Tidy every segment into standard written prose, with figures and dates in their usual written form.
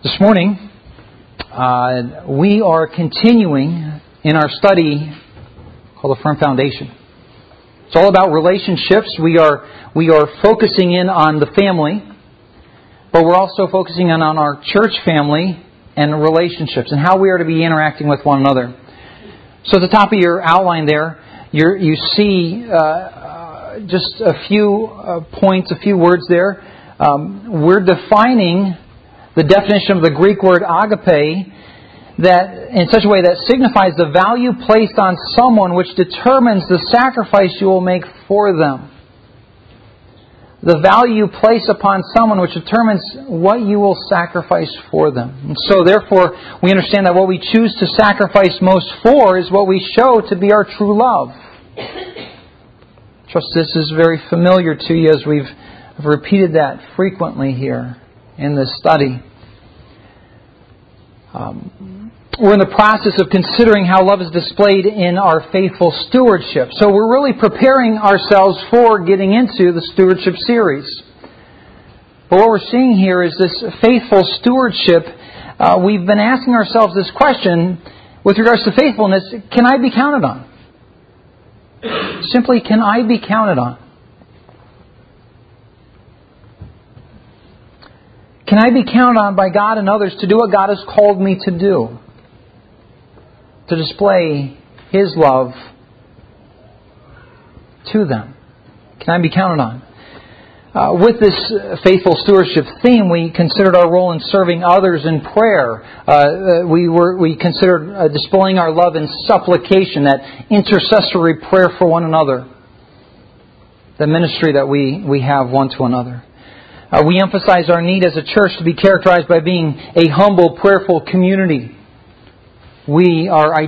This morning, we are continuing in our study called The Firm Foundation. It's all about relationships. We are focusing in on the family, but we're also focusing in on our church family and relationships and how we are to be interacting with one another. So at the top of your outline there, you see just a few points, a few words there. We're defining the definition of the Greek word agape that in such a way that signifies the value placed on someone which determines the sacrifice you will make for them. The value placed upon someone which determines what you will sacrifice for them. And so therefore, we understand that what we choose to sacrifice most for is what we show to be our true love. Trust this is very familiar to you as we've repeated that frequently here in this study. We're in the process of considering how love is displayed in our faithful stewardship. So we're really preparing ourselves for getting into the stewardship series. But what we're seeing here is this faithful stewardship. We've been asking ourselves this question with regards to faithfulness: can I be counted on? Simply, can I be counted on? Can I be counted on by God and others to do what God has called me to do? To display His love to them. Can I be counted on? With this faithful stewardship theme, we considered our role in serving others in prayer. We considered displaying our love in supplication, that intercessory prayer for one another. The ministry that we have one to another. We emphasize our need as a church to be characterized by being a humble, prayerful community. We are to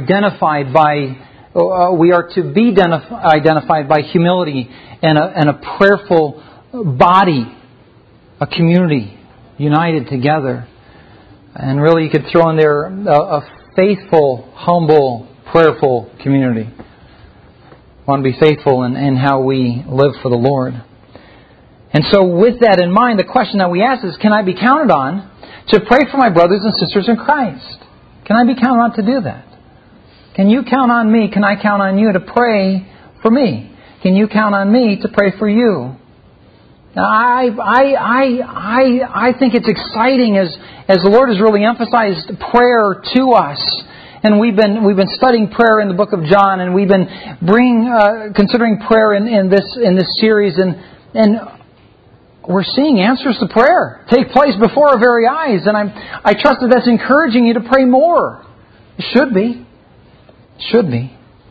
be identified by humility and a prayerful body, a community united together. And really you could throw in there a faithful, humble, prayerful community. We want to be faithful in how we live for the Lord. And so with that in mind, the question that we ask is, can I be counted on to pray for my brothers and sisters in Christ? Can I be counted on to do that? Can you count on me? Can I count on you to pray for me? Can you count on me to pray for you? Now, I think it's exciting as the Lord has really emphasized prayer to us. And we've been studying prayer in the book of John, and we've been considering prayer in this series, and we're seeing answers to prayer take place before our very eyes. And I trust that that's encouraging you to pray more. It should be. It should be.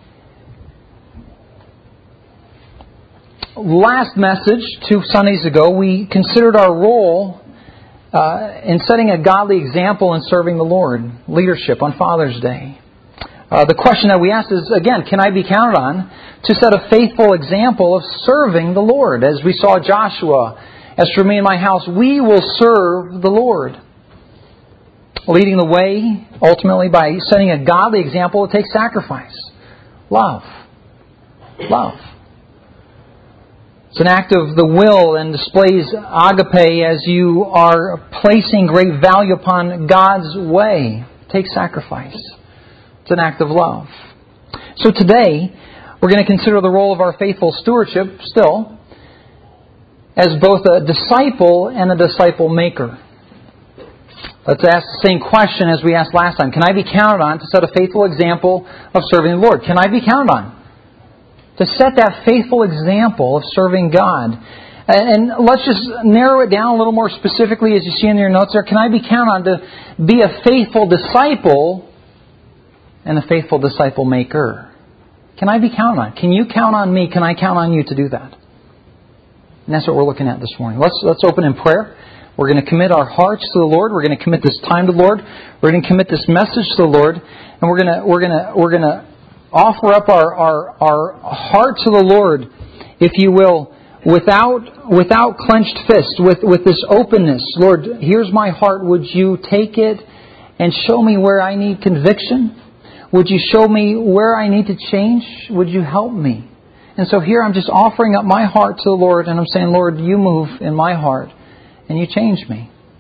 Last message, 2 Sundays ago, we considered our role in setting a godly example in serving the Lord. Leadership on Father's Day. The question that we asked is, again, can I be counted on to set a faithful example of serving the Lord? As we saw Joshua, as for me and my house, we will serve the Lord. Leading the way, ultimately, by setting a godly example, it takes sacrifice. Love. Love. It's an act of the will and displays agape as you are placing great value upon God's way. It takes sacrifice. It's an act of love. So today, we're going to consider the role of our faithful stewardship still as both a disciple and a disciple maker. Let's ask the same question as we asked last time. Can I be counted on to set a faithful example of serving the Lord? Can I be counted on to set that faithful example of serving God? And let's just narrow it down a little more specifically as you see in your notes there. Can I be counted on to be a faithful disciple and a faithful disciple maker? Can I be counted on? Can you count on me? Can I count on you to do that? And that's what we're looking at this morning. Let's open in prayer. We're going to commit our hearts to the Lord. We're going to commit this time to the Lord. We're going to commit this message to the Lord, and we're going to offer up our heart to the Lord, if you will, without clenched fist, with this openness. Lord, here's my heart. Would you take it and show me where I need conviction? Would you show me where I need to change? Would you help me? And so here I'm just offering up my heart to the Lord, and I'm saying, Lord, you move in my heart, and you change me.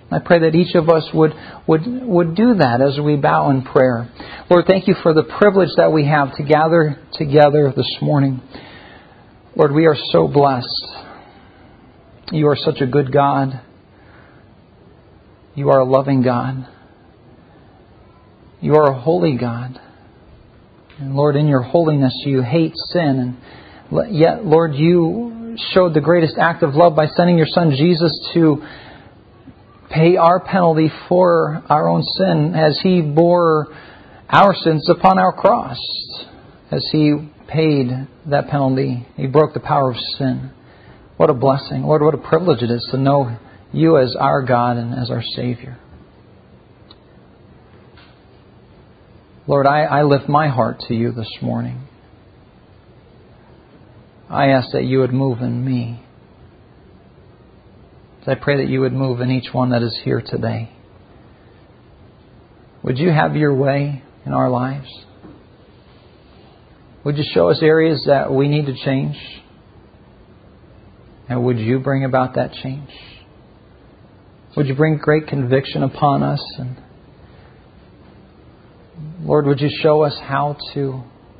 I pray that each of us would do that as we bow in prayer. Lord, thank you for the privilege that we have to gather together this morning. Lord, we are so blessed. You are such a good God. You are a loving God. You are a holy God. And Lord, in your holiness, you hate sin. And yet, Lord, you showed the greatest act of love by sending your Son Jesus to pay our penalty for our own sin as He bore our sins upon our cross. As He paid that penalty, He broke the power of sin. What a blessing. Lord, what a privilege it is to know You as our God and as our Savior. Lord, I lift my heart to You this morning. I ask that You would move in me. I pray that You would move in each one that is here today. Would You have Your way in our lives? Would You show us areas that we need to change? And would You bring about that change? Would You bring great conviction upon us? And Lord, would You show us how to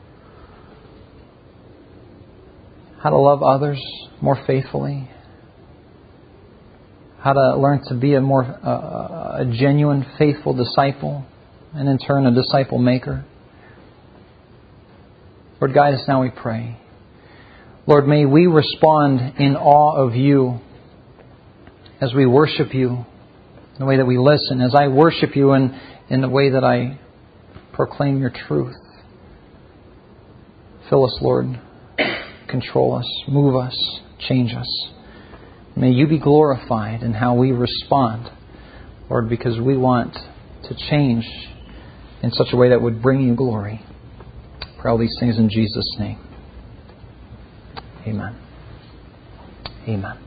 love others more faithfully? How to learn to be a genuine, faithful disciple, and in turn a disciple maker. Lord, guide us now, we pray. Lord, may we respond in awe of You as we worship You, in the way that we listen, as I worship You in the way that I proclaim Your truth. Fill us, Lord. Control us. Move us. Change us. May You be glorified in how we respond, Lord, because we want to change in such a way that would bring You glory. I pray all these things in Jesus' name. Amen. Amen.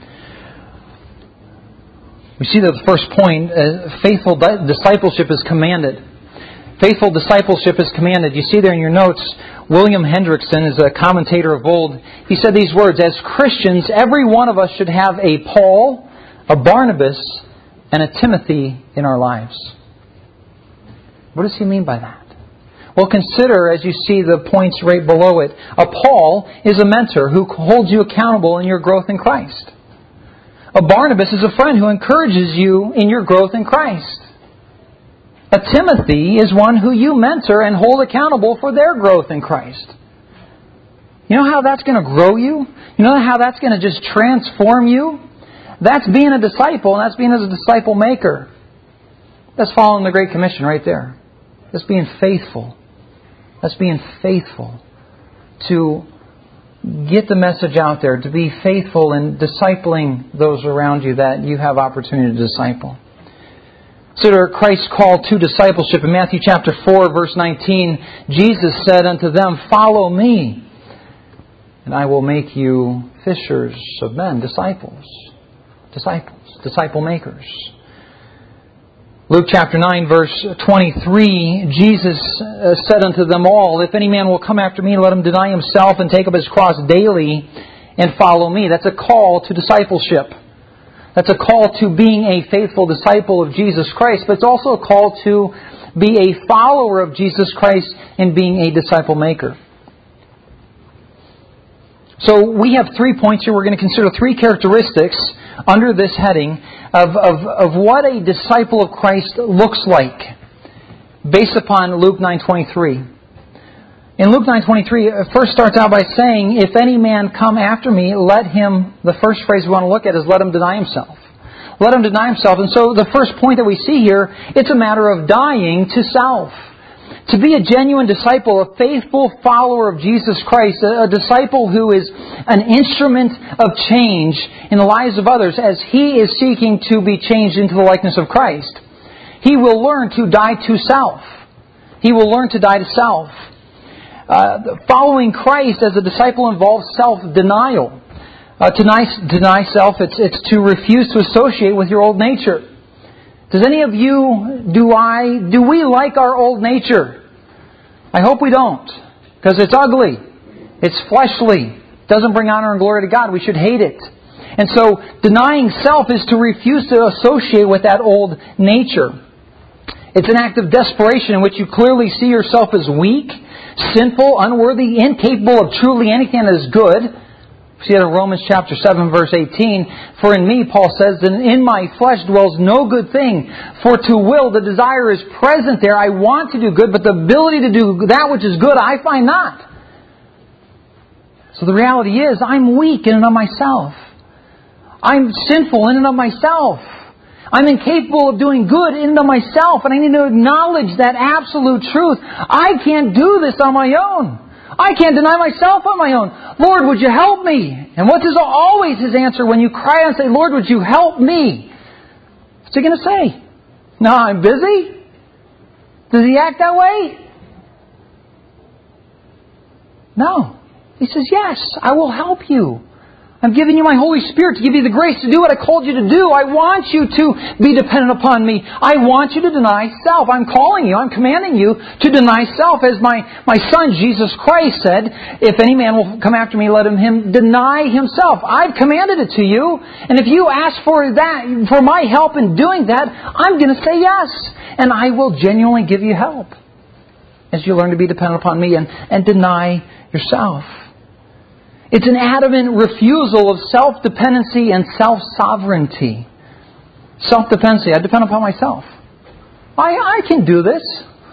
We see that the first point, faithful discipleship is commanded. Faithful discipleship is commanded. You see there in your notes, William Hendrickson is a commentator of old. He said these words, as Christians, every one of us should have a Paul, a Barnabas, and a Timothy in our lives. What does he mean by that? Well, consider, as you see the points right below it, a Paul is a mentor who holds you accountable in your growth in Christ. A Barnabas is a friend who encourages you in your growth in Christ. A Timothy is one who you mentor and hold accountable for their growth in Christ. You know how that's going to grow you? You know how that's going to just transform you? That's being a disciple, and that's being as a disciple maker. That's following the Great Commission right there. That's being faithful. That's being faithful to get the message out there, to be faithful in discipling those around you that you have opportunity to disciple. Consider Christ's call to discipleship. In Matthew chapter 4, verse 19, Jesus said unto them, follow Me, and I will make you fishers of men, disciple makers. Luke chapter 9, verse 23, Jesus said unto them all, if any man will come after Me, let him deny himself and take up his cross daily and follow Me. That's a call to discipleship. That's a call to being a faithful disciple of Jesus Christ, but it's also a call to be a follower of Jesus Christ in being a disciple maker. So we have 3 points here. We're going to consider 3 characteristics under this heading of what a disciple of Christ looks like, based upon Luke 9:23. In Luke 9:23, it first starts out by saying, if any man come after Me, let him, the first phrase we want to look at is let him deny himself. Let him deny himself. And so the first point that we see here, it's a matter of dying to self. To be a genuine disciple, a faithful follower of Jesus Christ, a disciple who is an instrument of change in the lives of others as he is seeking to be changed into the likeness of Christ, he will learn to die to self. He will learn to die to self. Following Christ as a disciple involves self-denial. To deny self, it's to refuse to associate with your old nature. Does any of you, do we like our old nature? I hope we don't, because it's ugly. It's fleshly. It doesn't bring honor and glory to God. We should hate it. And so denying self is to refuse to associate with that old nature. It's an act of desperation in which you clearly see yourself as weak, sinful, unworthy, incapable of truly anything that is good. See that in Romans chapter 7, verse 18. For in me, Paul says, that in my flesh dwells no good thing. For to will, the desire is present there. I want to do good, but the ability to do that which is good, I find not. So the reality is, I'm weak in and of myself. I'm sinful in and of myself. I'm incapable of doing good in and of myself. And I need to acknowledge that absolute truth. I can't do this on my own. I can't deny myself on my own. Lord, would you help me? And what is always His answer when you cry and say, Lord, would you help me? What's He going to say? No, I'm busy? Does He act that way? No. He says, yes, I will help you. I'm giving you my Holy Spirit to give you the grace to do what I called you to do. I want you to be dependent upon me. I want you to deny self. I'm calling you, I'm commanding you to deny self. As my Son, Jesus Christ, said, if any man will come after me, let him deny himself. I've commanded it to you. And if you ask for that, for my help in doing that, I'm going to say yes. And I will genuinely give you help as you learn to be dependent upon me and deny yourself. It's an adamant refusal of self-dependency and self-sovereignty. Self-dependency. I depend upon myself. I can do this.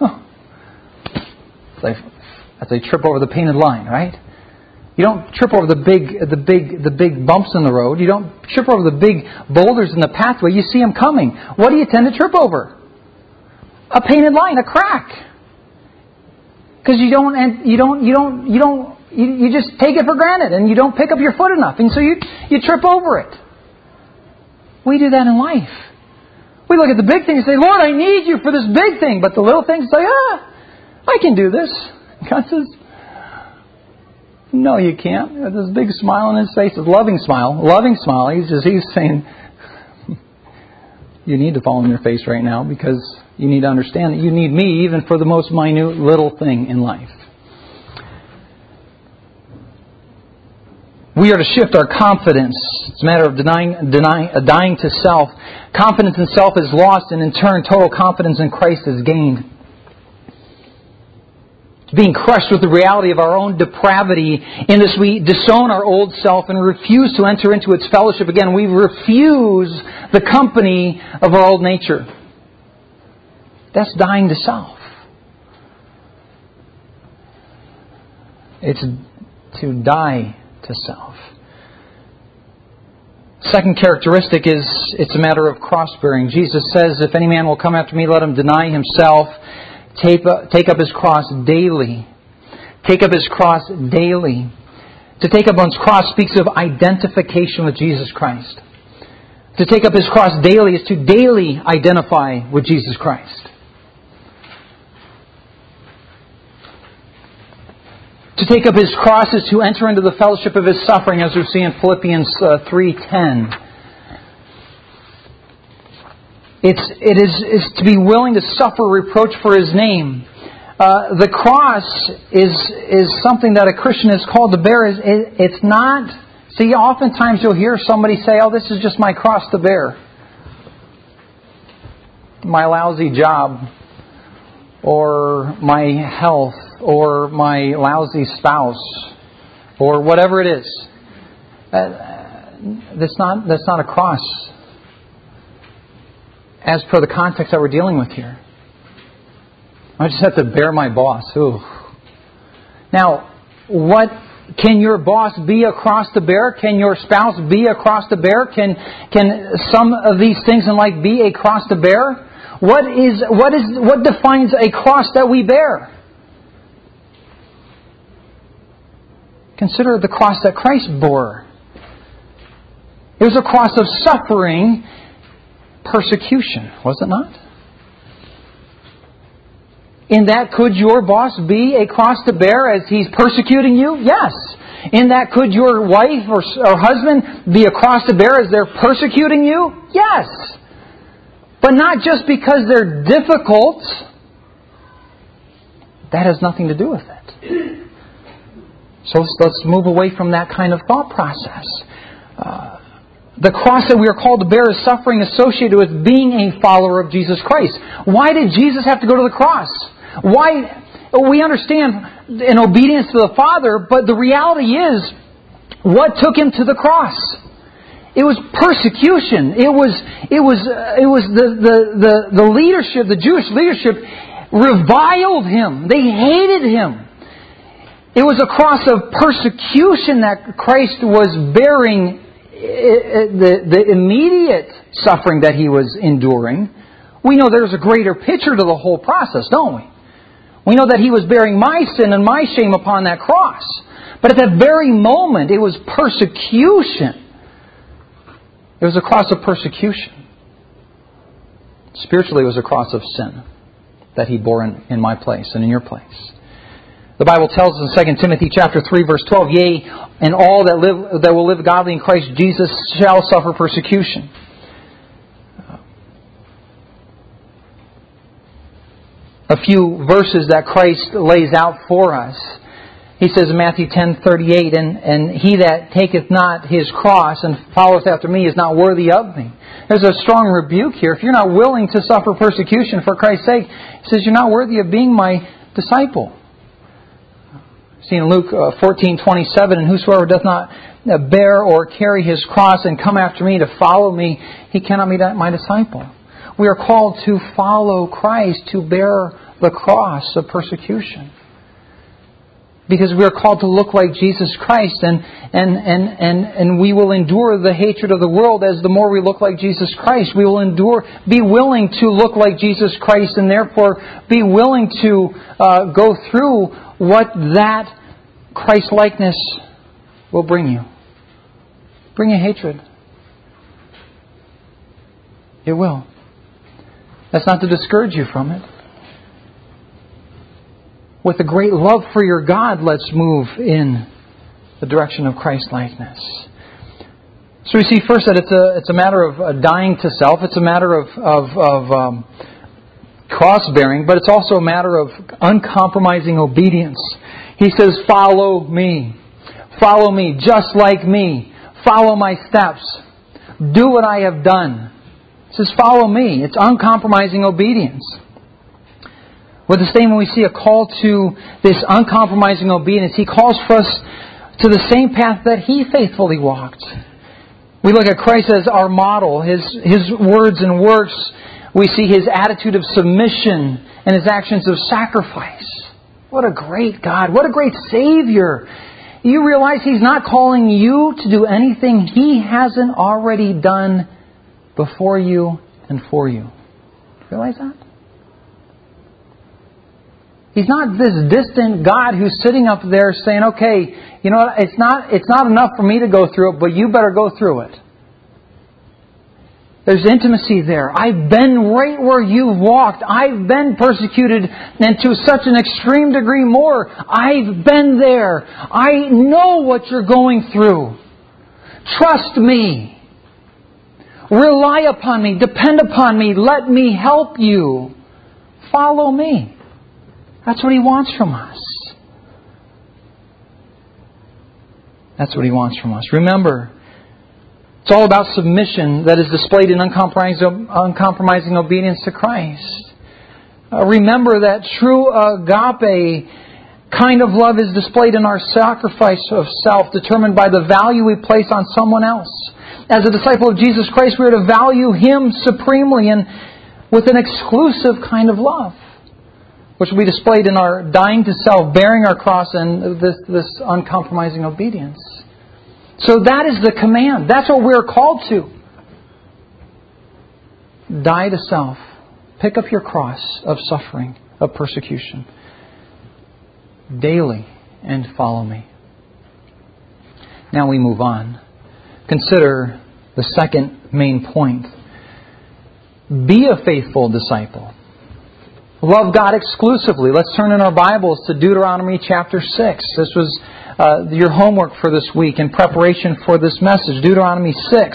As they trip over the painted line, right? You don't trip over the big bumps in the road. You don't trip over the big boulders in the pathway. You see them coming. What do you tend to trip over? A painted line, a crack. Because you just take it for granted and you don't pick up your foot enough. And so you trip over it. We do that in life. We look at the big thing and say, Lord, I need you for this big thing. But the little things say, I can do this. God says, no, you can't. With this big smile on His face, a loving smile. He's saying, you need to fall on your face right now because you need to understand that you need me even for the most minute little thing in life. We are to shift our confidence. It's a matter of dying to self. Confidence in self is lost, and in turn, total confidence in Christ is gained. Being crushed with the reality of our own depravity. In this, we disown our old self and refuse to enter into its fellowship again. We refuse the company of our old nature. That's dying to self. It's to die to self. Second characteristic is it's a matter of cross-bearing. Jesus says, if any man will come after me, let him deny himself, take up his cross daily. Take up his cross daily. To take up one's cross speaks of identification with Jesus Christ. To take up his cross daily is to daily identify with Jesus Christ. To take up His cross is to enter into the fellowship of His suffering, as we see in Philippians 3:10. It is to be willing to suffer reproach for His name. The cross is something that a Christian is called to bear. It's not. See, oftentimes you'll hear somebody say, "Oh, this is just my cross to bear. My lousy job, or my health, or my lousy spouse, or whatever it is." That's not a cross as per the context that we're dealing with here. I just have to bear my boss. Ooh. Now, what can your boss be a cross to bear? Can your spouse be a cross to bear? Can some of these things in life be a cross to bear? What defines a cross that we bear? Consider the cross that Christ bore. It was a cross of suffering, persecution, was it not? In that, could your boss be a cross to bear as he's persecuting you? Yes. In that, could your wife or husband be a cross to bear as they're persecuting you? Yes. But not just because they're difficult. That has nothing to do with it. So let's move away from that kind of thought process. The cross that we are called to bear is suffering associated with being a follower of Jesus Christ. Why did Jesus have to go to the cross? Why? We understand in obedience to the Father, but the reality is, what took Him to the cross? It was persecution. It was the leadership, the Jewish leadership, reviled Him. They hated Him. It was a cross of persecution that Christ was bearing, the immediate suffering that He was enduring. We know there's a greater picture to the whole process, don't we? We know that He was bearing my sin and my shame upon that cross. But at that very moment, it was persecution. It was a cross of persecution. Spiritually, it was a cross of sin that He bore in my place and in your place. The Bible tells us in 2 Timothy chapter 3, verse 12, "Yea, and all that will live godly in Christ Jesus shall suffer persecution." A few verses that Christ lays out for us. He says in Matthew 10:38, and he that taketh not his cross and followeth after me is not worthy of me. There's a strong rebuke here. If you're not willing to suffer persecution for Christ's sake, He says you're not worthy of being my disciple. See in Luke 14:27, "And whosoever doth not bear or carry his cross and come after me to follow me, he cannot be my disciple." We are called to follow Christ, to bear the cross of persecution. Because we are called to look like Jesus Christ, and we will endure the hatred of the world as the more we look like Jesus Christ. We will be willing to look like Jesus Christ, and therefore be willing to go through what that Christ-likeness will bring you. Bring you hatred. It will. That's not to discourage you from it. With a great love for your God, let's move in the direction of Christ-likeness. So we see first that it's a matter of dying to self. It's a matter of cross-bearing, but it's also a matter of uncompromising obedience. He says, "Follow me. Follow me, just like me. Follow my steps. Do what I have done." He says, "Follow me." It's uncompromising obedience. With the same, when we see a call to this uncompromising obedience, He calls for us to the same path that He faithfully walked. We look at Christ as our model, His words and works. We see His attitude of submission and His actions of sacrifice. What a great God. What a great Savior. You realize He's not calling you to do anything He hasn't already done before you and for you. Realize that? He's not this distant God who's sitting up there saying, "Okay, you know what, it's not enough for me to go through it, but you better go through it." There's intimacy there. I've been right where you've walked. I've been persecuted, and to such an extreme degree more. I've been there. I know what you're going through. Trust me. Rely upon me. Depend upon me. Let me help you. Follow me. That's what He wants from us. That's what He wants from us. Remember, it's all about submission that is displayed in uncompromising obedience to Christ. Remember that true agape kind of love is displayed in our sacrifice of self, determined by the value we place on someone else. As a disciple of Jesus Christ, we are to value Him supremely and with an exclusive kind of love, which will be displayed in our dying to self, bearing our cross, and this uncompromising obedience. So that is the command. That's what we're called to. Die to self. Pick up your cross of suffering, of persecution, daily, and follow me. Now we move on. Consider the second main point. Be a faithful disciple. Love God exclusively. Let's turn in our Bibles to Deuteronomy chapter 6. This was your homework for this week in preparation for this message. Deuteronomy 6.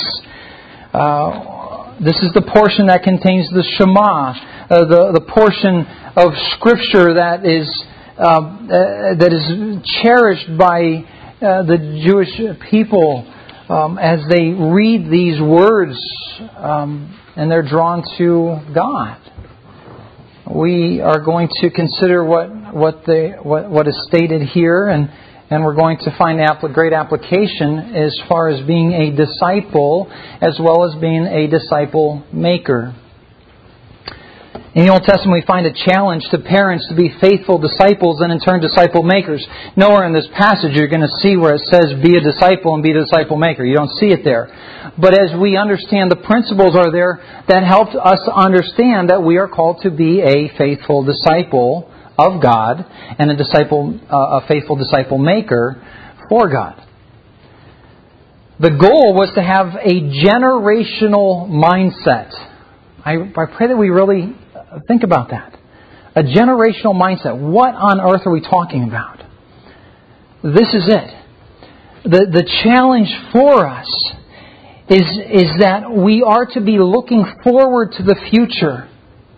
This is the portion that contains the Shema, the portion of Scripture that is cherished by the Jewish people as they read these words and they're drawn to God. We are going to consider what is stated here, and we're going to find great application as far as being a disciple as well as being a disciple maker. In the Old Testament, we find a challenge to parents to be faithful disciples and in turn disciple makers. Nowhere in this passage you're going to see where it says be a disciple and be a disciple maker. You don't see it there. But as we understand, the principles are there that help us understand that we are called to be a faithful disciple of God and a faithful disciple maker for God. The goal was to have a generational mindset. I pray that we really think about that. A generational mindset. What on earth are we talking about? This is it. The challenge for us is that we are to be looking forward to the future.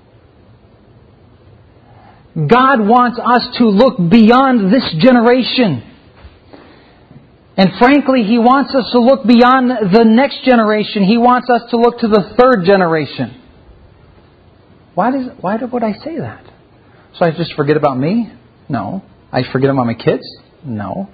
God wants us to look beyond this generation. And frankly, He wants us to look beyond the next generation. He wants us to look to the third generation. Why would I say that? So I just forget about me? No. I forget about my kids? No.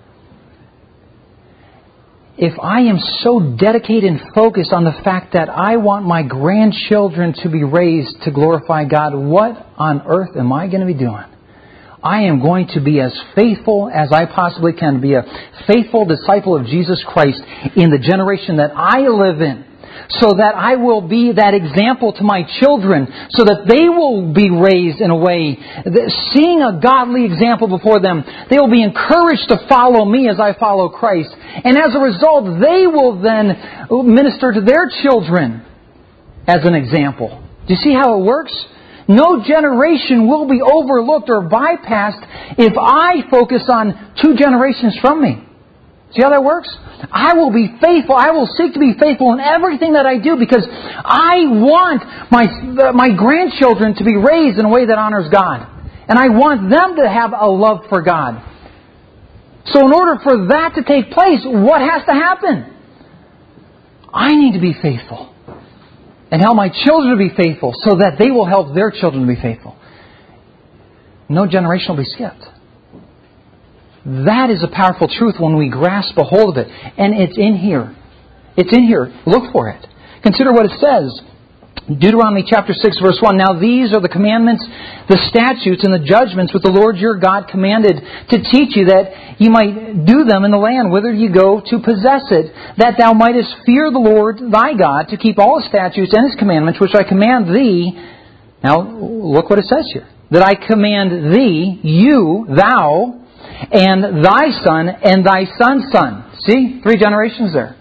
If I am so dedicated and focused on the fact that I want my grandchildren to be raised to glorify God, what on earth am I going to be doing? I am going to be as faithful as I possibly can, be a faithful disciple of Jesus Christ in the generation that I live in, so that I will be that example to my children, so that they will be raised in a way, seeing a godly example before them, they will be encouraged to follow me as I follow Christ. And as a result, they will then minister to their children as an example. Do you see how it works? No generation will be overlooked or bypassed if I focus on 2 generations from me. See how that works? I will be faithful. I will seek to be faithful in everything that I do because I want my grandchildren to be raised in a way that honors God. And I want them to have a love for God. So in order for that to take place, what has to happen? I need to be faithful. And help my children to be faithful so that they will help their children to be faithful. No generation will be skipped. That is a powerful truth when we grasp a hold of it. And it's in here. It's in here. Look for it. Consider what it says. Deuteronomy chapter 6 verse 1. Now these are the commandments, the statutes, and the judgments which the Lord your God commanded to teach you, that you might do them in the land whither you go to possess it, that thou mightest fear the Lord thy God, to keep all His statutes and His commandments which I command thee. Now look what it says here. That I command thee, you, thou, and thy son, and thy son's son. See? 3 generations there.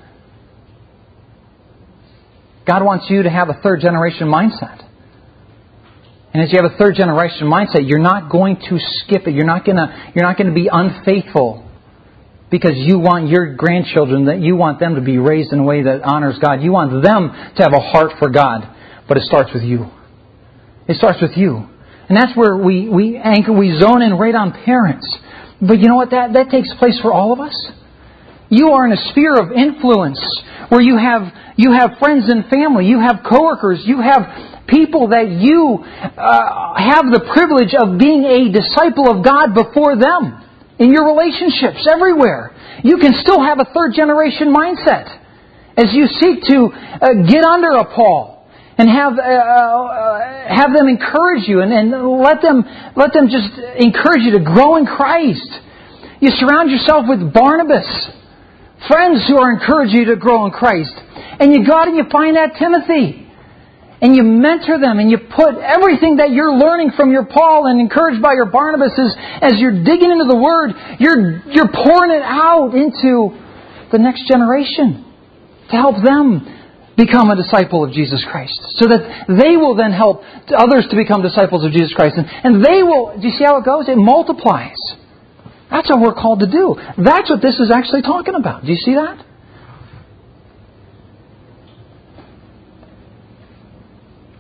God wants you to have a third generation mindset. And as you have a third generation mindset, you're not going to skip it. You're not going to be unfaithful because you want your grandchildren, that you want them to be raised in a way that honors God. You want them to have a heart for God. But it starts with you. It starts with you. And that's where we anchor, we zone in right on parents. But you know what? That takes place for all of us. You are in a sphere of influence where you have friends and family, you have coworkers, you have people that you have the privilege of being a disciple of God before them in your relationships everywhere. You can still have a third generation mindset as you seek to get under a Paul and have them encourage you and let them just encourage you to grow in Christ. You surround yourself with Barnabas, friends who are encouraging you to grow in Christ. And you go out and you find that Timothy. And you mentor them and you put everything that you're learning from your Paul and encouraged by your Barnabas as you're digging into the Word, you're pouring it out into the next generation to help them become a disciple of Jesus Christ. So that they will then help others to become disciples of Jesus Christ. And they will, do you see how it goes? It multiplies. That's what we're called to do. That's what this is actually talking about. Do you see that?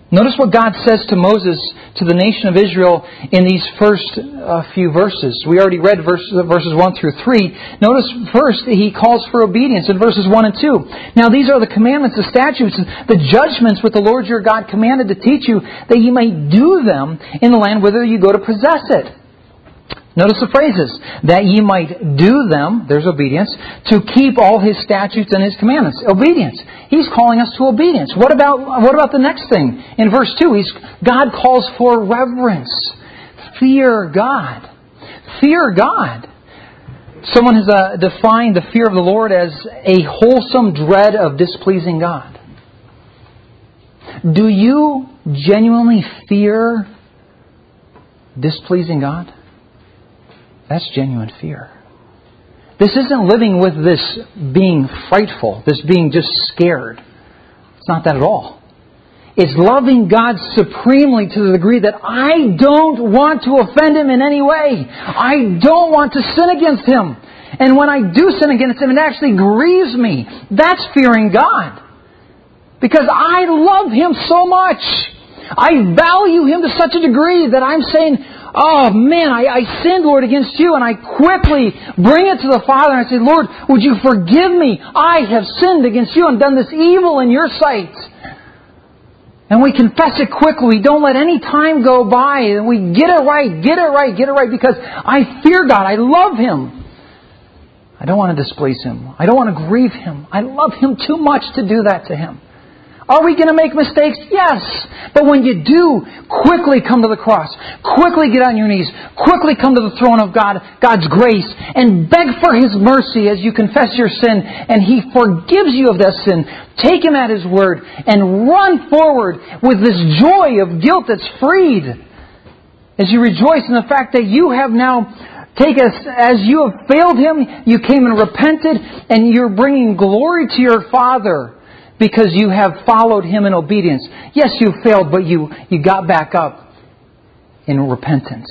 Notice what God says to Moses, to the nation of Israel, in these first few verses. We already read verses 1 through 3. Notice first He calls for obedience in verses 1 and 2. Now these are the commandments, the statutes, the judgments which the Lord your God commanded to teach you, that ye may do them in the land whither you go to possess it. Notice the phrases. That ye might do them, there's obedience, to keep all His statutes and His commandments. Obedience. He's calling us to obedience. What about the next thing? In verse 2, God calls for reverence. Fear God. Fear God. Someone has defined the fear of the Lord as a wholesome dread of displeasing God. Do you genuinely fear displeasing God? That's genuine fear. This isn't living with this being frightful, this being just scared. It's not that at all. It's loving God supremely to the degree that I don't want to offend Him in any way. I don't want to sin against Him. And when I do sin against Him, it actually grieves me. That's fearing God. Because I love Him so much. I value Him to such a degree that I'm saying, oh man, I sinned, Lord, against You. And I quickly bring it to the Father and I say, Lord, would You forgive me? I have sinned against You and done this evil in Your sight. And we confess it quickly. We don't let any time go by. And we get it right because I fear God. I love Him. I don't want to displease Him. I don't want to grieve Him. I love Him too much to do that to Him. Are we going to make mistakes? Yes. But when you do, quickly come to the cross. Quickly get on your knees. Quickly come to the throne of God, God's grace, and beg for His mercy as you confess your sin, and He forgives you of that sin. Take Him at His word and run forward with this joy of guilt that's freed. As you rejoice in the fact that you have now as you have failed Him, you came and repented, and you're bringing glory to your Father. Because you have followed Him in obedience. Yes, you failed, but you got back up in repentance.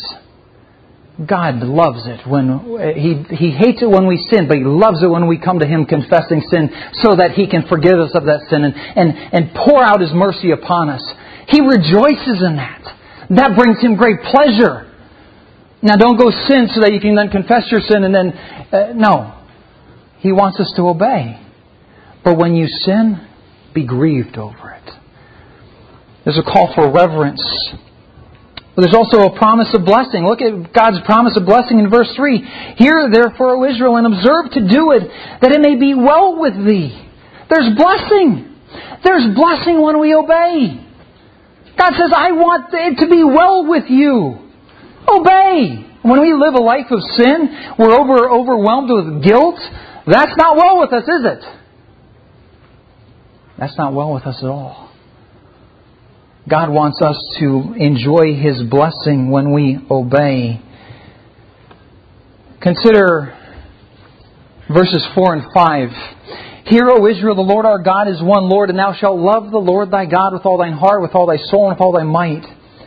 God loves it when He hates it when we sin, but He loves it when we come to Him confessing sin so that He can forgive us of that sin and pour out His mercy upon us. He rejoices in that. That brings Him great pleasure. Now don't go sin so that you can then confess your sin and then... no. He wants us to obey. But when you sin, be grieved over it. There's a call for reverence. But there's also a promise of blessing. Look at God's promise of blessing in verse 3. Hear therefore, O Israel, and observe to do it, that it may be well with thee. There's blessing. There's blessing when we obey. God says, I want it to be well with you. Obey. When we live a life of sin, we're overwhelmed with guilt. That's not well with us, is it? That's not well with us at all. God wants us to enjoy His blessing when we obey. Consider verses 4 and 5. Hear, O Israel, the Lord our God is one Lord, and thou shalt love the Lord thy God with all thine heart, with all thy soul, and with all thy might.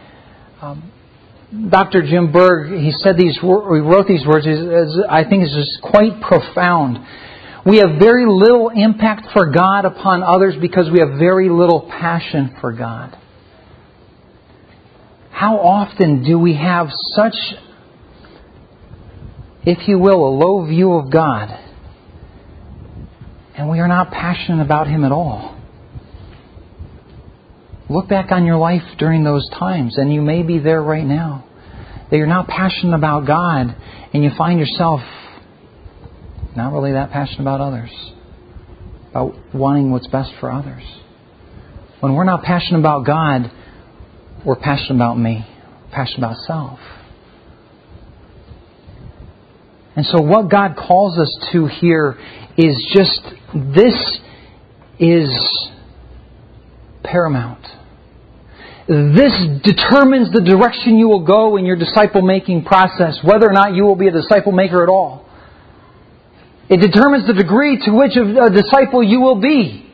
Dr. Jim Berg, he wrote these words, I think is just quite profound. We have very little impact for God upon others because we have very little passion for God. How often do we have such, if you will, a low view of God, and we are not passionate about Him at all? Look back on your life during those times, and you may be there right now, that you're not passionate about God, and you find yourself not really that passionate about others, about wanting what's best for others. When we're not passionate about God, we're passionate about me, passionate about self. And so what God calls us to here is just, this is paramount. This determines the direction you will go in your disciple-making process, whether or not you will be a disciple maker at all. It determines the degree to which a disciple you will be.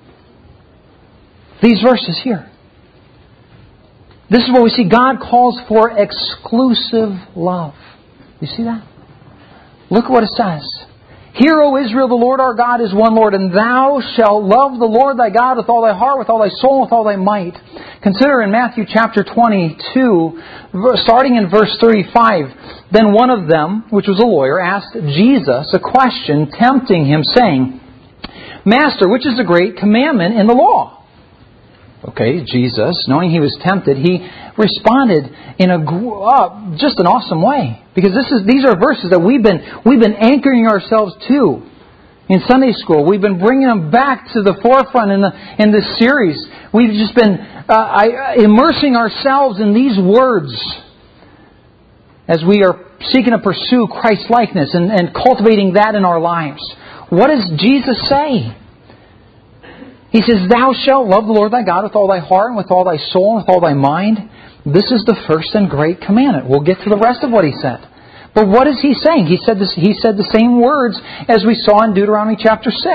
These verses here. This is what we see. God calls for exclusive love. You see that? Look what it says. Hear, O Israel, the Lord our God is one Lord, and thou shalt love the Lord thy God with all thy heart, with all thy soul, and with all thy might. Consider in Matthew chapter 22, starting in verse 35, then one of them, which was a lawyer, asked Jesus a question, tempting him, saying, Master, which is the great commandment in the law? Okay, Jesus, knowing he was tempted, he responded in just an awesome way. Because these are verses that we've been anchoring ourselves to in Sunday school. We've been bringing them back to the forefront in this series. We've just been immersing ourselves in these words as we are seeking to pursue Christ-likeness and cultivating that in our lives. What does Jesus say? He says, Thou shalt love the Lord thy God with all thy heart and with all thy soul and with all thy mind. This is the first and great commandment. We'll get to the rest of what he said. But what is he saying? He said the same words as we saw in Deuteronomy chapter 6.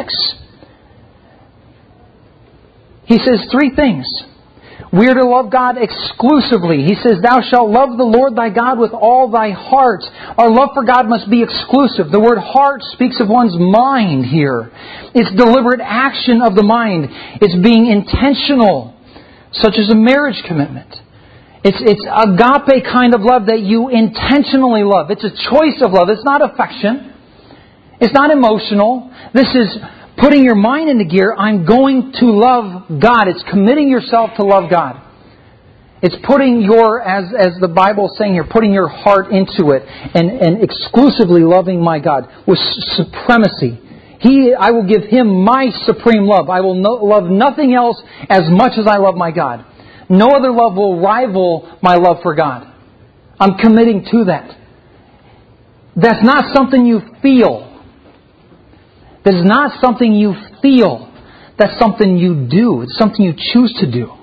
He says three things. We are to love God exclusively. He says, Thou shalt love the Lord thy God with all thy heart. Our love for God must be exclusive. The word heart speaks of one's mind here. It's deliberate action of the mind. It's being intentional, such as a marriage commitment. It's agape kind of love that you intentionally love. It's a choice of love. It's not affection. It's not emotional. This is putting your mind into gear. I'm going to love God. It's committing yourself to love God. It's putting as the Bible is saying here, putting your heart into it and exclusively loving my God with supremacy. I will give Him my supreme love. I will love nothing else as much as I love my God. No other love will rival my love for God. I'm committing to that. That's not something you feel. That is not something you feel. That's something you do. It's something you choose to do.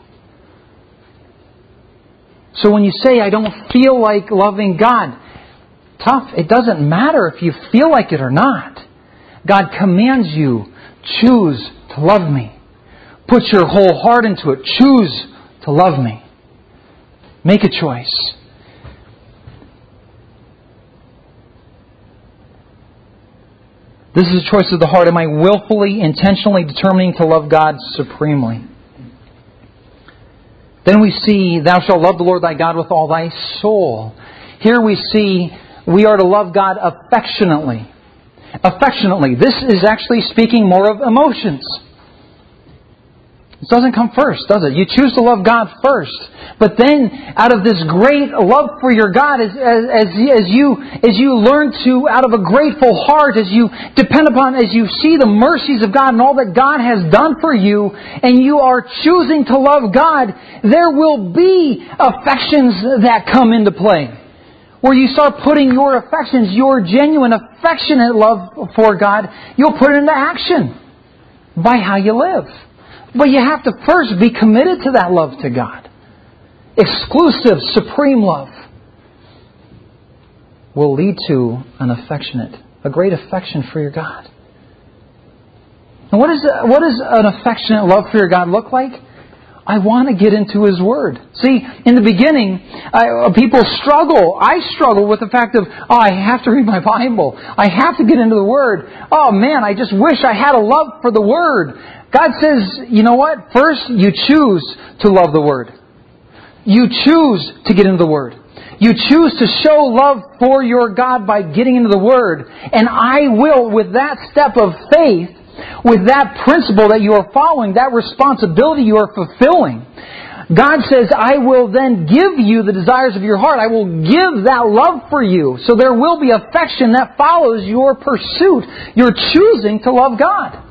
So when you say, I don't feel like loving God, tough. It doesn't matter if you feel like it or not. God commands you, choose to love me. Put your whole heart into it. Choose to love me. Make a choice. This is a choice of the heart. Am I willfully, intentionally determining to love God supremely? Then we see, Thou shalt love the Lord thy God with all thy soul. Here we see we are to love God affectionately. Affectionately. This is actually speaking more of emotions. It doesn't come first, does it? You choose to love God first. But then, out of this great love for your God, as you learn to, out of a grateful heart, as you see the mercies of God and all that God has done for you, and you are choosing to love God, there will be affections that come into play. Where you start putting your affections, your genuine, affectionate love for God, you'll put it into action by how you live. But you have to first be committed to that love to God. Exclusive, supreme love will lead to a great affection for your God. And what does an affectionate love for your God look like? I want to get into His Word. See, in the beginning, people struggle. I struggle with the fact of, I have to read my Bible. I have to get into the Word. Oh man, I just wish I had a love for the Word. God says, you know what? First, you choose to love the Word. You choose to get into the Word. You choose to show love for your God by getting into the Word. And I will, with that step of faith, with that principle that you are following, that responsibility you are fulfilling, God says, I will then give you the desires of your heart. I will give that love for you. So there will be affection that follows your pursuit. You're choosing to love God.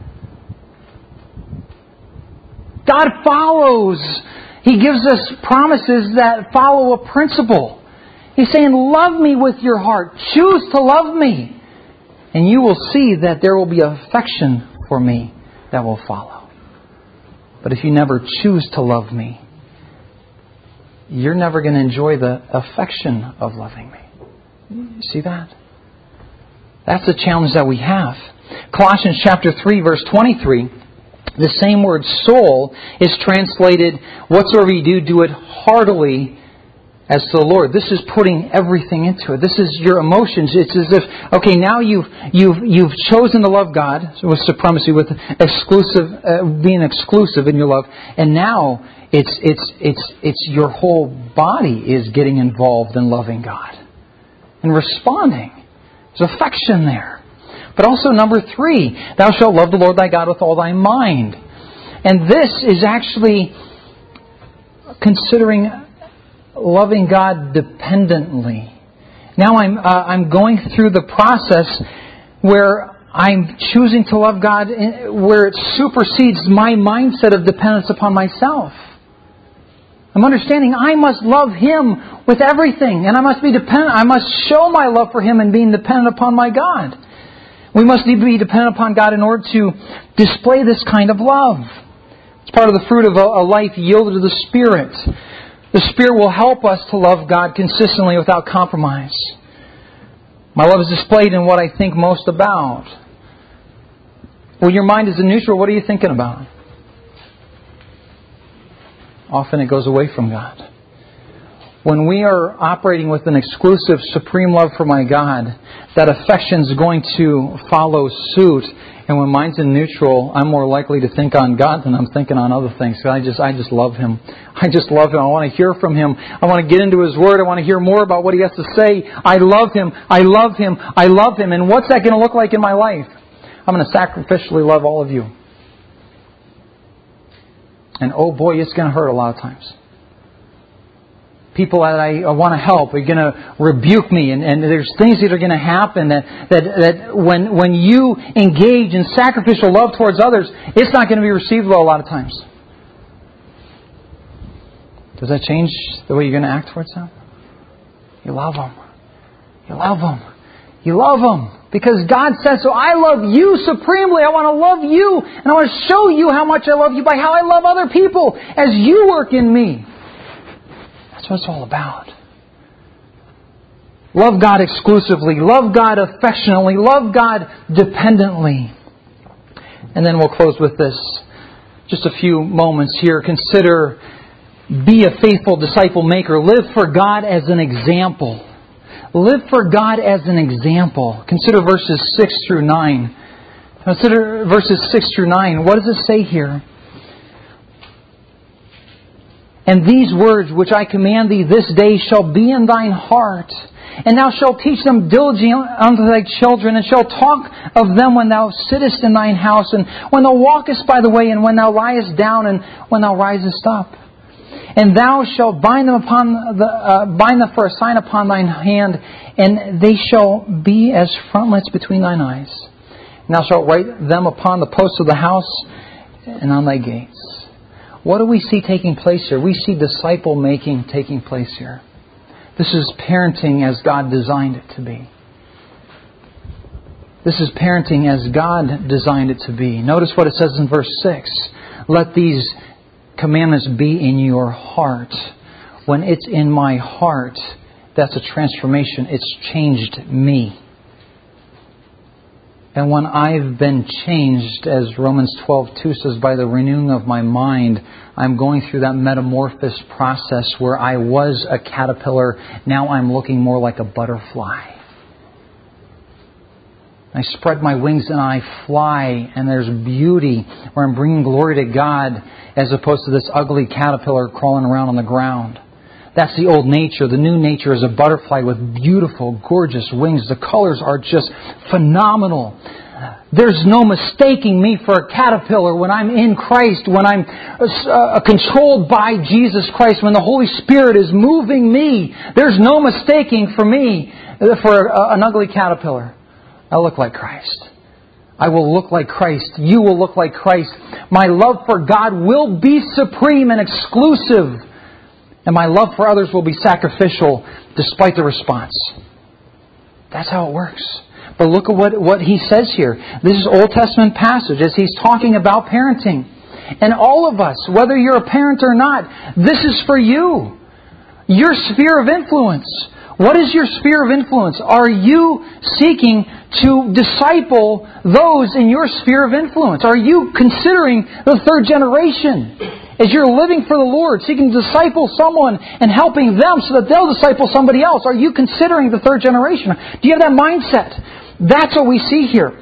God follows. He gives us promises that follow a principle. He's saying, love me with your heart. Choose to love me. And you will see that there will be affection for me that will follow. But if you never choose to love me, you're never going to enjoy the affection of loving me. You see that? That's the challenge that we have. Colossians chapter 3, verse 23, the same word soul is translated, whatsoever you do, do it heartily as to the Lord. This is putting everything into it. This is your emotions. It's as if, okay, now you've chosen to love God with supremacy, with being exclusive in your love, and now it's your whole body is getting involved in loving God and responding. There's affection there. But also number 3, thou shalt love the Lord thy God with all thy mind. And this is actually considering loving God dependently. Now I'm going through the process where I'm choosing to love God where it supersedes my mindset of dependence upon myself. I'm understanding I must love Him with everything, and I must be dependent. I must show my love for Him in being dependent upon my God. We must be dependent upon God in order to display this kind of love. It's part of the fruit of a life yielded to the Spirit. The Spirit will help us to love God consistently without compromise. My love is displayed in what I think most about. When your mind is in neutral, what are you thinking about? Often it goes away from God. When we are operating with an exclusive, supreme love for my God, that affection is going to follow suit. And when mine's in neutral, I'm more likely to think on God than I'm thinking on other things. I just love Him. I just love Him. I want to hear from Him. I want to get into His Word. I want to hear more about what He has to say. I love Him. I love Him. I love Him. And what's that going to look like in my life? I'm going to sacrificially love all of you. And oh boy, it's going to hurt a lot of times. People that I want to help are going to rebuke me, and there's things that are going to happen that when you engage in sacrificial love towards others, it's not going to be received well a lot of times. Does that change the way you're going to act towards them? You love them. You love them. You love them. Because God says so. I love you supremely. I want to love you. And I want to show you how much I love you by how I love other people as you work in me. That's what it's all about. Love God exclusively. Love God affectionately. Love God dependently. And then we'll close with this. Just a few moments here. Consider, be a faithful disciple maker. Live for God as an example. Live for God as an example. Consider verses 6 through 9. Consider verses 6 through 9. What does it say here? And these words which I command thee this day shall be in thine heart. And thou shalt teach them diligently unto thy children, and shalt talk of them when thou sittest in thine house, and when thou walkest by the way, and when thou liest down, and when thou risest up. And thou shalt bind them for a sign upon thine hand, and they shall be as frontlets between thine eyes. And thou shalt write them upon the posts of the house and on thy gates. What do we see taking place here? We see disciple making taking place here. This is parenting as God designed it to be. This is parenting as God designed it to be. Notice what it says in verse 6. Let these commandments be in your heart. When it's in my heart, that's a transformation. It's changed me. And when I've been changed, as Romans 12:2 says, by the renewing of my mind, I'm going through that metamorphosis process where I was a caterpillar. Now I'm looking more like a butterfly. I spread my wings and I fly, and there's beauty where I'm bringing glory to God as opposed to this ugly caterpillar crawling around on the ground. That's the old nature. The new nature is a butterfly with beautiful, gorgeous wings. The colors are just phenomenal. There's no mistaking me for a caterpillar when I'm in Christ, when I'm controlled by Jesus Christ, when the Holy Spirit is moving me. There's no mistaking for me for an ugly caterpillar. I look like Christ. I will look like Christ. You will look like Christ. My love for God will be supreme and exclusive. And my love for others will be sacrificial despite the response. That's how it works. But look at what he says here. This is Old Testament passage as he's talking about parenting. And all of us, whether you're a parent or not, this is for you. Your sphere of influence. What is your sphere of influence? Are you seeking to disciple those in your sphere of influence? Are you considering the third generation? As you're living for the Lord, seeking to disciple someone and helping them so that they'll disciple somebody else, are you considering the third generation? Do you have that mindset? That's what we see here.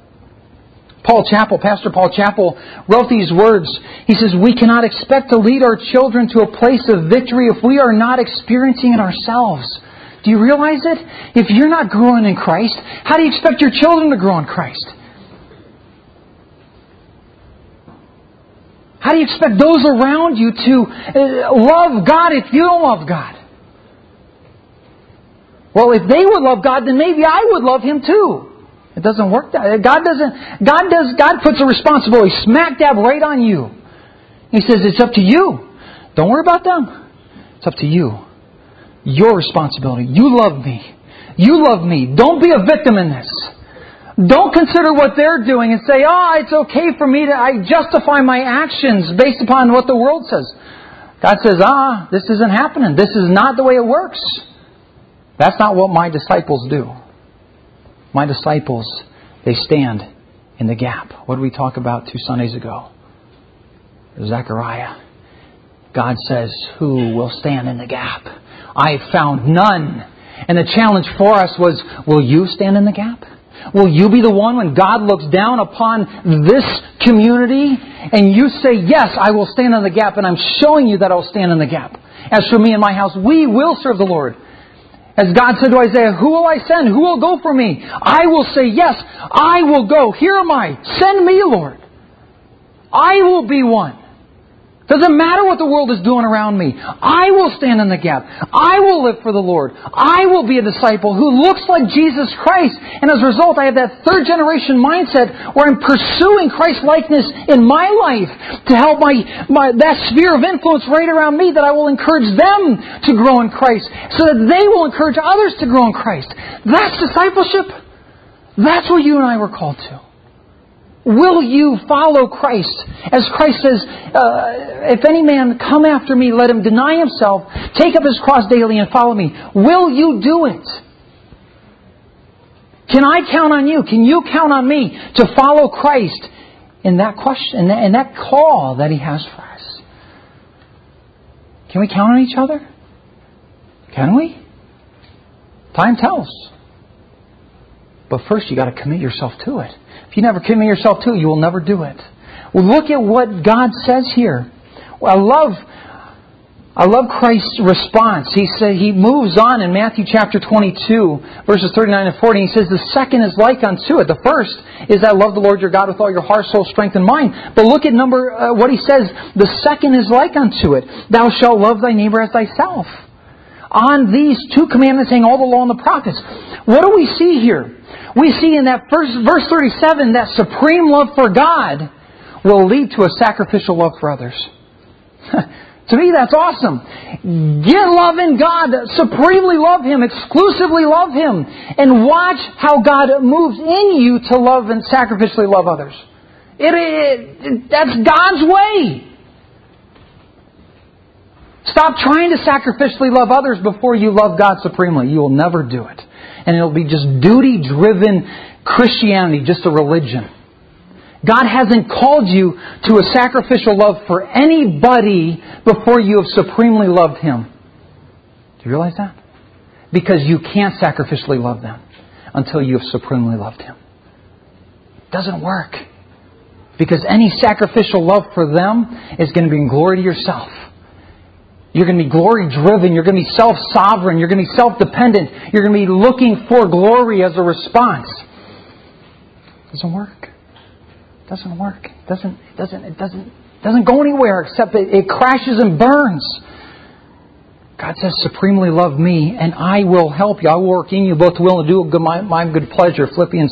Pastor Paul Chappell wrote these words. He says, "We cannot expect to lead our children to a place of victory if we are not experiencing it ourselves." Do you realize it? If you're not growing in Christ, how do you expect your children to grow in Christ? How do you expect those around you to love God if you don't love God? Well, if they would love God, then maybe I would love Him too. It doesn't work that way. God puts a responsibility smack dab right on you. He says, it's up to you. Don't worry about them. It's up to you. Your responsibility. You love me. You love me. Don't be a victim in this. Don't consider what they're doing and say, it's okay for me to I justify my actions based upon what the world says. God says, this isn't happening. This is not the way it works. That's not what my disciples do. My disciples, they stand in the gap. What did we talk about 2 Sundays ago? Zechariah. God says, who will stand in the gap? I found none. And the challenge for us was, will you stand in the gap? Will you be the one when God looks down upon this community and you say, yes, I will stand in the gap, and I'm showing you that I'll stand in the gap. As for me and my house, we will serve the Lord. As God said to Isaiah, who will I send? Who will go for me? I will say, yes, I will go. Here am I. Send me, Lord. I will be one. Doesn't matter what the world is doing around me. I will stand in the gap. I will live for the Lord. I will be a disciple who looks like Jesus Christ. And as a result, I have that third generation mindset where I'm pursuing Christ likeness in my life to help that sphere of influence right around me, that I will encourage them to grow in Christ so that they will encourage others to grow in Christ. That's discipleship. That's what you and I were called to. Will you follow Christ? As Christ says, if any man come after me, let him deny himself, take up his cross daily and follow me. Will you do it? Can I count on you? Can you count on me to follow Christ in that question, in that call that He has for us? Can we count on each other? Can we? Time tells. But first you got to commit yourself to it. If you never commit yourself to it, you will never do it. Well, look at what God says here. Well, I love Christ's response. He moves on in Matthew chapter 22, verses 39 and 40. He says, the second is like unto it. The first is that love the Lord your God with all your heart, soul, strength, and mind. But look at what he says. The second is like unto it. Thou shalt love thy neighbor as thyself. On these two commandments hang all the law and the prophets. What do we see here? We see in that first verse 37 that supreme love for God will lead to a sacrificial love for others. To me, that's awesome. Get love in God. Supremely love Him. Exclusively love Him. And watch how God moves in you to love and sacrificially love others. That's God's way. Stop trying to sacrificially love others before you love God supremely. You will never do it. And it'll be just duty-driven Christianity, just a religion. God hasn't called you to a sacrificial love for anybody before you have supremely loved Him. Do you realize that? Because you can't sacrificially love them until you have supremely loved Him. It doesn't work. Because any sacrificial love for them is going to bring glory to yourself. You're going to be glory-driven. You're going to be self-sovereign. You're going to be self-dependent. You're going to be looking for glory as a response. It doesn't work. It doesn't work. It doesn't go anywhere except it crashes and burns. God says, supremely love me, and I will help you. I will work in you both to will and do my good pleasure. Philippians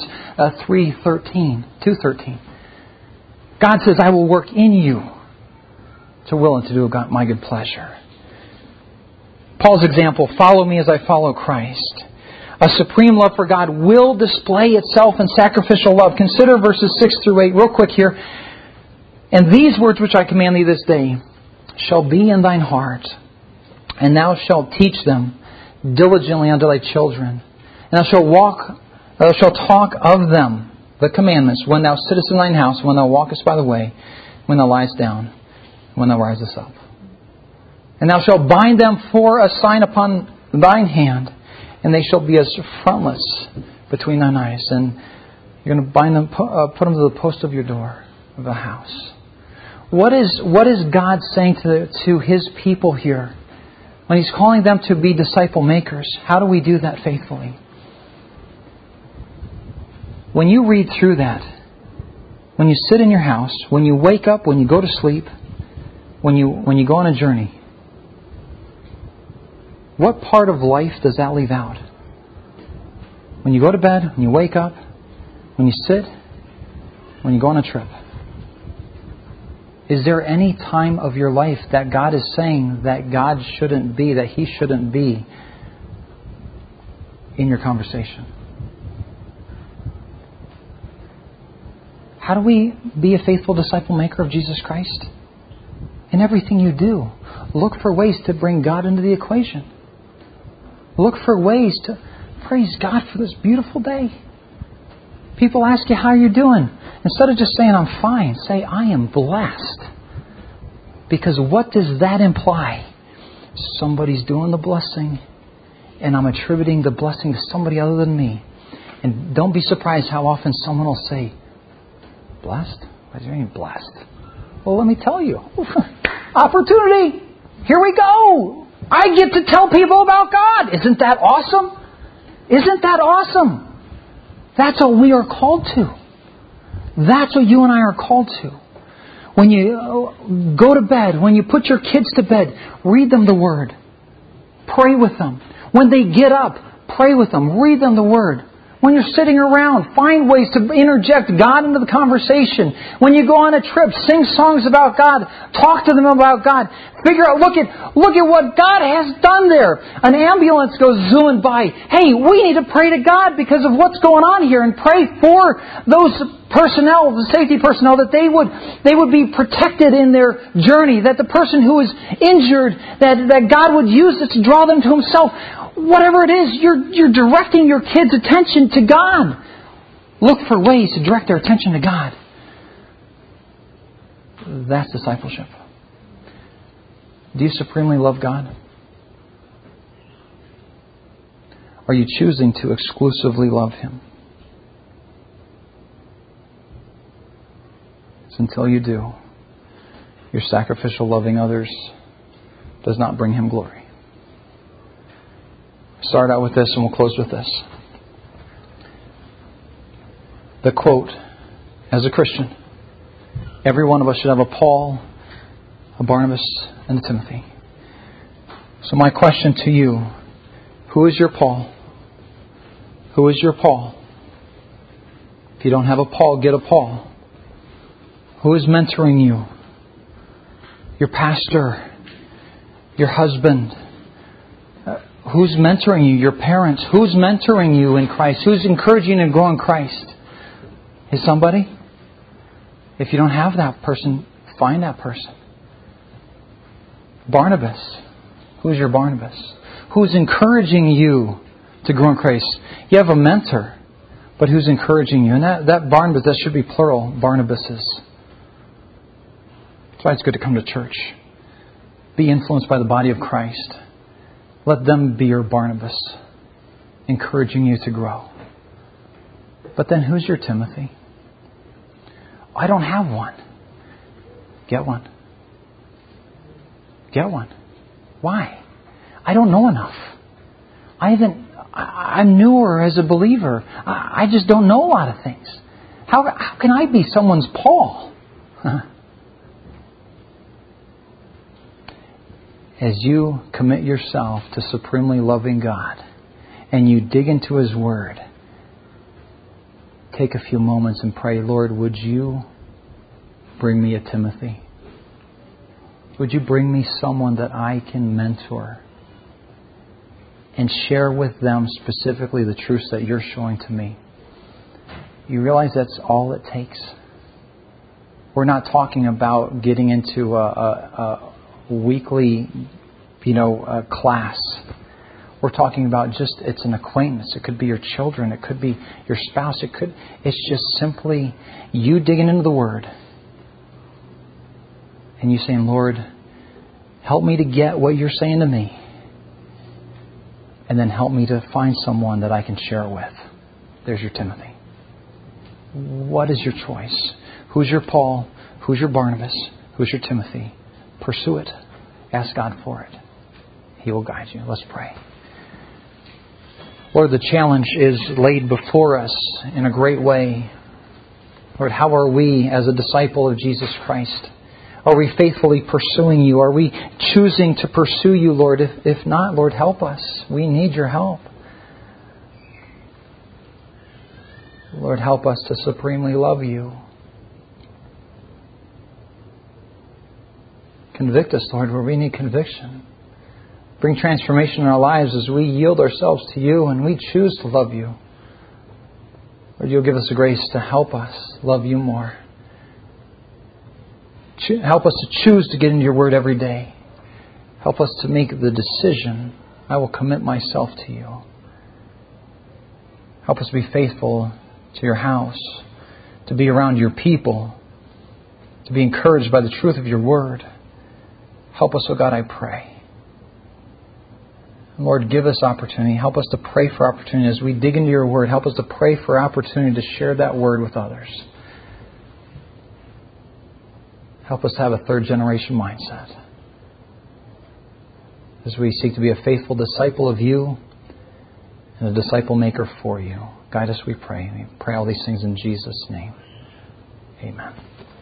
2:13. God says, I will work in you to will and to do my good pleasure. Paul's example, follow me as I follow Christ. A supreme love for God will display itself in sacrificial love. Consider verses 6 through 8 real quick here. And these words which I command thee this day shall be in thine heart, and thou shalt teach them diligently unto thy children. And thou shalt talk of them, the commandments, when thou sittest in thine house, when thou walkest by the way, when thou liest down, when thou risest up. And thou shalt bind them for a sign upon thine hand, and they shall be as frontlets between thine eyes. And you're going to bind them, put them to the post of your door of the house. What is God saying to His people here when He's calling them to be disciple makers? How do we do that faithfully? When you read through that, when you sit in your house, when you wake up, when you go to sleep, when you go on a journey, what part of life does that leave out? When you go to bed, when you wake up, when you sit, when you go on a trip. Is there any time of your life that God is saying that God shouldn't be, that He shouldn't be in your conversation? How do we be a faithful disciple maker of Jesus Christ? In everything you do, look for ways to bring God into the equation. Look for ways to praise God for this beautiful day. People ask you, how are you doing? Instead of just saying, I'm fine, say, I am blessed. Because what does that imply? Somebody's doing the blessing, and I'm attributing the blessing to somebody other than me. And don't be surprised how often someone will say, blessed? What do you mean blessed? Well, let me tell you. Opportunity. Here we go. I get to tell people about God. Isn't that awesome? Isn't that awesome? That's what we are called to. That's what you and I are called to. When you go to bed, when you put your kids to bed, read them the Word. Pray with them. When they get up, pray with them. Read them the Word. When you're sitting around, find ways to interject God into the conversation. When you go on a trip, sing songs about God. Talk to them about God. Figure out, look at what God has done there. An ambulance goes zooming by. Hey, we need to pray to God because of what's going on here, and pray for those personnel, the safety personnel, that they would be protected in their journey. That the person who is injured, that God would use this to draw them to Himself. Whatever it is, you're directing your kids' attention to God. Look for ways to direct their attention to God. That's discipleship. Do you supremely love God? Are you choosing to exclusively love Him? It's until you do, your sacrificial loving others does not bring Him glory. Start out with this and we'll close with this. The quote, as a Christian, every one of us should have a Paul, a Barnabas, and a Timothy. So my question to you, who is your Paul? Who is your Paul? If you don't have a Paul, get a Paul. Who is mentoring you? Your pastor, your husband. Who's mentoring you? Your parents. Who's mentoring you in Christ? Who's encouraging you to grow in Christ? Is somebody? If you don't have that person, find that person. Barnabas. Who's your Barnabas? Who's encouraging you to grow in Christ? You have a mentor, but who's encouraging you? And that Barnabas, that should be plural, Barnabases. That's why it's good to come to church. Be influenced by the body of Christ. Let them be your Barnabas, encouraging you to grow. But then who's your Timothy? I don't have one. Get one. Get one. Why? I don't know enough. I'm newer as a believer. I just don't know a lot of things. How can I be someone's Paul? As you commit yourself to supremely loving God and you dig into His Word, take a few moments and pray, Lord, would you bring me a Timothy? Would you bring me someone that I can mentor and share with them specifically the truths that you're showing to me? You realize that's all it takes? We're not talking about getting into a weekly, class. We're talking about just, it's an acquaintance. It could be your children. It could be your spouse. It's just simply you digging into the Word and you saying, Lord, help me to get what you're saying to me. And then help me to find someone that I can share it with. There's your Timothy. What is your choice? Who's your Paul? Who's your Barnabas? Who's your Timothy? Pursue it. Ask God for it. He will guide you. Let's pray. Lord, the challenge is laid before us in a great way. Lord, how are we as a disciple of Jesus Christ? Are we faithfully pursuing you? Are we choosing to pursue you, Lord? If not, Lord, help us. We need your help. Lord, help us to supremely love you. Convict us, Lord, where we need conviction. Bring transformation in our lives as we yield ourselves to you and we choose to love you. Lord, you'll give us the grace to help us love you more. Help us to choose to get into your word every day. Help us to make the decision, I will commit myself to you. Help us to be faithful to your house, to be around your people, to be encouraged by the truth of your word. Help us, oh God, I pray. Lord, give us opportunity. Help us to pray for opportunity as we dig into your word. Help us to pray for opportunity to share that word with others. Help us to have a third generation mindset as we seek to be a faithful disciple of you and a disciple maker for you. Guide us, we pray. We pray all these things in Jesus' name. Amen.